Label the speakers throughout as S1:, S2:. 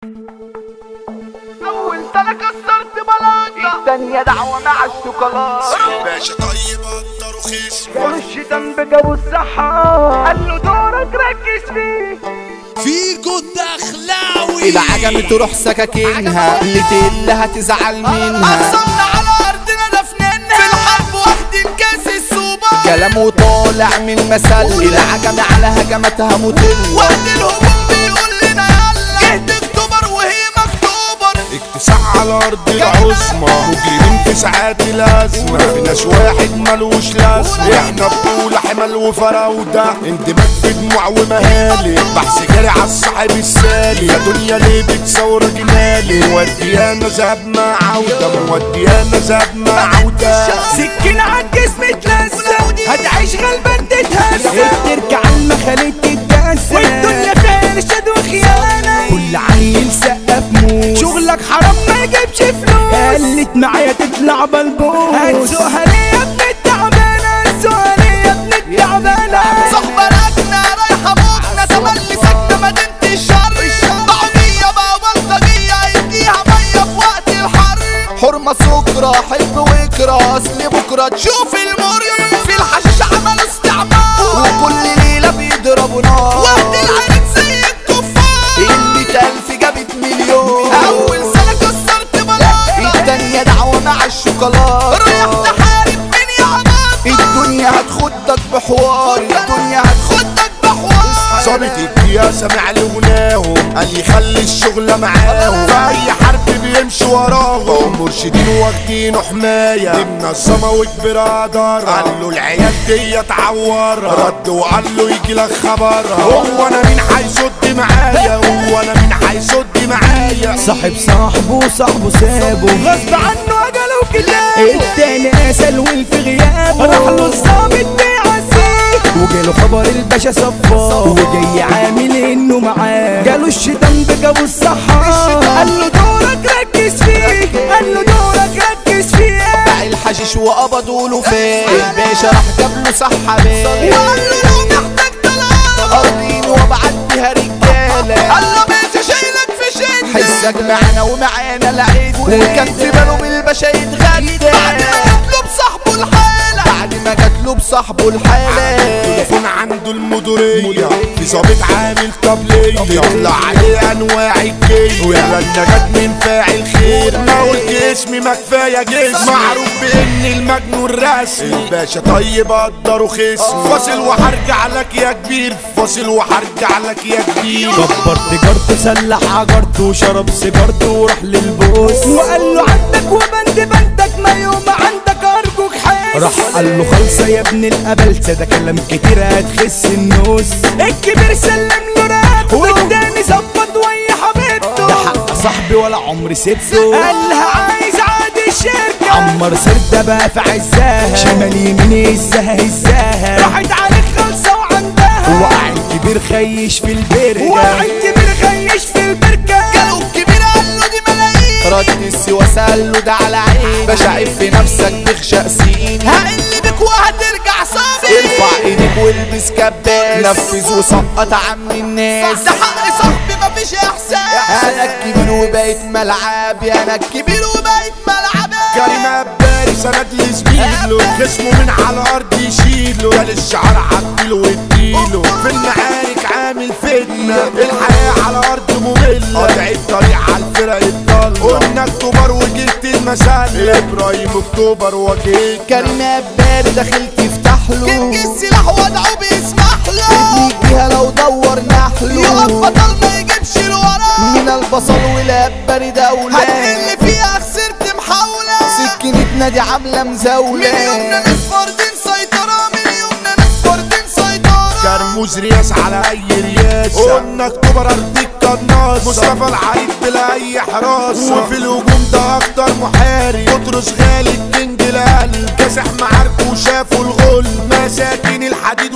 S1: اول سنة كسرت بلاطة، التانية دعوة مع الشوكولاتة.
S2: باشا طيب قدر وخصم
S1: جابوا الشيطان بجابوا الصحة، قال له دورك ركز فيه.
S3: فيكو الدخلاوي
S4: العجمة تروح سكاكينها اللي تقلها تزعل منها.
S3: أقسمنا على أرضنا دفننا في الحرب واخدين كاس السوبر.
S4: كلامه طالع من مسل العجمة على هجمتها مطل.
S3: وقت الهجوم بيقول لنا يلا جهد اكتوبر وهي مكتوبر.
S2: اكتساح على ارض العصمة، مجرمين في ساعات الازمة، مفيناش واحد ملوش لازمة. احنا بطولة حمل وفراودة، اندماج في دموع ومهالي، بحث جاري عالصاحب السالي. يا دنيا ليه بتصور جمالي، موديانا ذهب مع عودة، موديانا ذهب مع عودة.
S3: سكين عالجسم اتلزق، هتعيش غلبان تتهزق.
S4: تركع المخاليط تتجسد
S3: والدنيا فيها ارشاد وخيانة،
S4: كل عيل سقف موس.
S3: شغلك حرام ما يجيبش فلوس.
S4: قالت معايا تطلع بلبوس.
S3: هتسوقها ليه يا ابن التعبانة، هتسوقها ليه يا ابن التعبانة. صحبة راكنة رايحة موجنة، تملي ساكنة مدينة الشر. بعضية بقى بلطجية يديها مية في وقت الحر.
S4: حرمة سكرة حب وكرة، اصل بكرة
S3: شوف المر في الحشيش عملوا استعمار،
S4: وكل ليلة بيضربوا نار.
S3: وقت العيد زي الكفار.
S4: 100,000 جابت مليون.
S3: أول سنة كسرت بلاطة،
S4: التانية دعوة مع الشوكولاتة.
S3: رايح تحارب مين يا عباطة.
S4: الدنيا هتخدك بحوار، الدنيا
S3: خدك بحوار.
S2: صابت الدنيا سمع لغناهم، قال يخلي الشغلة معاهم، في أي حرب بيمشي وراهم. مرشدين واخدينه حماية، دي منظمة وكبيرة إدارة. قال له العيال دي اتعور، رد وقال له يجي لك خبرها. هو أنا مين هيصد معايا، هو أنا مين هيصد معايا.
S4: صاحب صاحبه صاحبه سابه،
S3: غصب عنه أجله كلاب.
S4: التاني قاسل في غيابه.
S3: راح له الظابط بيعزيه،
S4: وجاله خبر الباشا صفاه، وجاي عامل انه معاه. جاله الشيطان بجابوا الصحة،
S3: قال له دورك ركز فيه، قال له دورك ركز فيه.
S4: باع الحشيش وقبضوا له فيه. الباشا راح جاب له صحة بيه،
S3: وقال له لو محتاج طلاق
S4: أرضين وابعت بيها رجالة.
S3: قال له مش شايلك في شدة.
S4: حسك معانا ومعانا العيد، وكان في باله بالباشا يتغدى.
S3: بعد ما يطلب صاحبه الحالة،
S4: بعد ما جاتله بصاحبه الحالة.
S2: تليفون عنده المديرية، في ظابط عامل طبلية، بيطلع عليه انواع الجية. ويلا النجاة من فاعل خير، ما قلت اسمي ما كفاية جسم. معروف بان المجنون رسمي، الباشا طيب قدر وخصم. فاصل وهرجع لك يا كبير، فاصل وهرجع لك يا كبير.
S4: كبر تجارته سلح عجرته، وشرب سيجارته وراح للبوس.
S3: وقال له عندك وبند بندك، ما يوم عندك أرجوك حاسس.
S4: راح قال له خلصة يا ابن القبلسة، ده كلام كتير هتخس النوس.
S3: الكبير سلم له رقبته، والتاني ظبط ويا حبيبته.
S4: ده حق صاحبي ولا عمري سبته.
S3: قالها عايز عادي الشركة،
S4: عمر سردة بقى في عزاها، شمال يمين هزاها.
S3: راحت عليك خلصة وعندها.
S4: وقع الكبير خيش في البركة،
S3: وقع الكبير خيش في البركة. جاله الكبير قال له دي ملايين،
S4: رد السوا سأل له ده على عين. باشا عيب في نفسك تخشق سين،
S3: هقل بك وهترجع صافي.
S4: ارفع ايدك والبس كباس، نفذ وسقط عم الناس.
S3: ده حق صاحبي مفيش احساس.
S4: انا الكبير وبقيت ملعبي، انا الكبير
S3: وبقيت ملعبي.
S2: كريم عباري سند لزميله، جسمه من على الارض يشيله. قال الشعار عدله واديله، في المعارك عامل فتنة. الحياة على الارض مملة، قاطع الطريق على الفرق الضالة. قلنا اكتوبر وجبت المسلة، ابراهيم اكتوبر وجيت.
S4: كريم عباري داخل تفتح له،
S3: كينج السلاح وضعه بيسمح له.
S4: يجيها لو دور نحله.
S3: يقف بطل ما يجيبش الورا،
S4: من البصل والعباري دولة.
S3: هتقل فيها خسرت محاولة.
S4: سكينتنا دي عاملة مزاولة.
S3: مليوننا ناس فاردين سيطرة، مليوننا ناس فاردين سيطرة.
S2: كرموز رياس على اي رياسة، قلنا اكتوبر ارضيك قناص. مصطفى العريض بلا اي حراسة، وفي الهجوم ده اكتر محارب. بطرس غالي الكينج القلب، كاسح معاركه وشافوا الغل. مساكين الحديد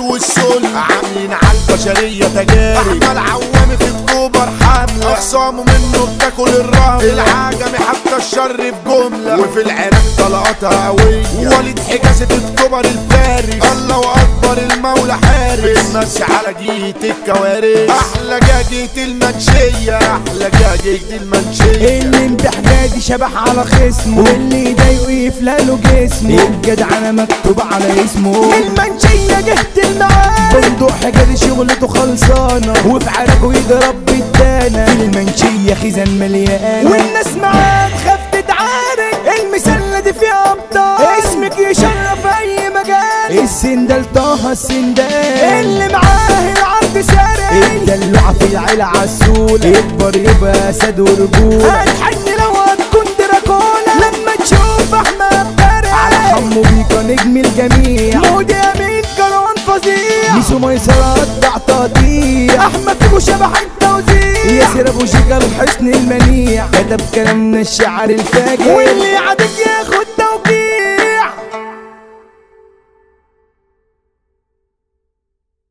S2: والسل عاملين عالبشرية تجارب. احمد عوامي في اكتوبر حملة اخصامه منه بتاكل الرمل. العجمي حتى الشر في جملة وفي العراق طلقاتها قوية. وليد حجازي في اكتوبر الفارس الله اكبر المولى حارس. بنمسي على جيت الكوارث احلى جاجة المنشية احلى جاجة المنشية.
S4: اللي امدح جادي شبح على خصمه واللي يضايقه يفلاله جسمه. الجدع انا مكتوب على اسمه. المنشية جهد المعاد بندق حجازي شغلته خلصانة وفي عراقه يضرب بالدانة. في المنشية خزان مليانة والناس معاه تخاف تتعارك. المسلة دي فيها ابطال اسمك يشرف اي مجال. السندال طه السندال اللي معاه العرض سارق. الدلوعة في العيلة عسولة يكبر يبقى اسد ورجولة. هتحن لو هتكون دراكولا لما تشوف احمد بارع. على حمو بيكا نجم الجميع مودي امين كروان فظيع. ميسو ميسرة قطع تقطيع. احمد فيكو شبح التوزيع. ياسر ابو شيكا الحسن المنيع كتب كلامنا الشعر الفاجر. واللي عادك ياخد